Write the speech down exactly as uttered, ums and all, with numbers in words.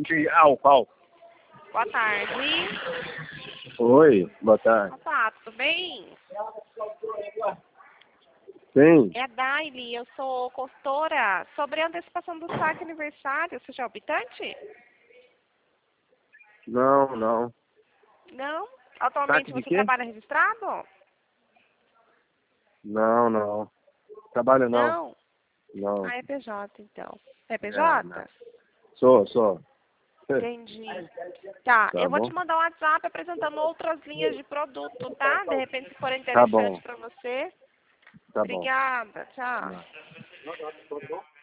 de álcool. Boa tarde. Oi, boa tarde. Opa, tudo bem? Sim, É a Daily, eu sou consultora. Sobre a antecipação do saque aniversário, você já é habitante? não, não. Não? Atualmente Saque de você quê? trabalha registrado? Não, não. Trabalho não. Não. Não. Ah, é P J, então. É É, não. P J? Sou, sou. Entendi. Tá, Tá eu vou bom? te mandar um WhatsApp apresentando outras linhas de produto, tá? De repente, se for Tá interessante bom, para você. tá bom. Obrigada, tchau. Não.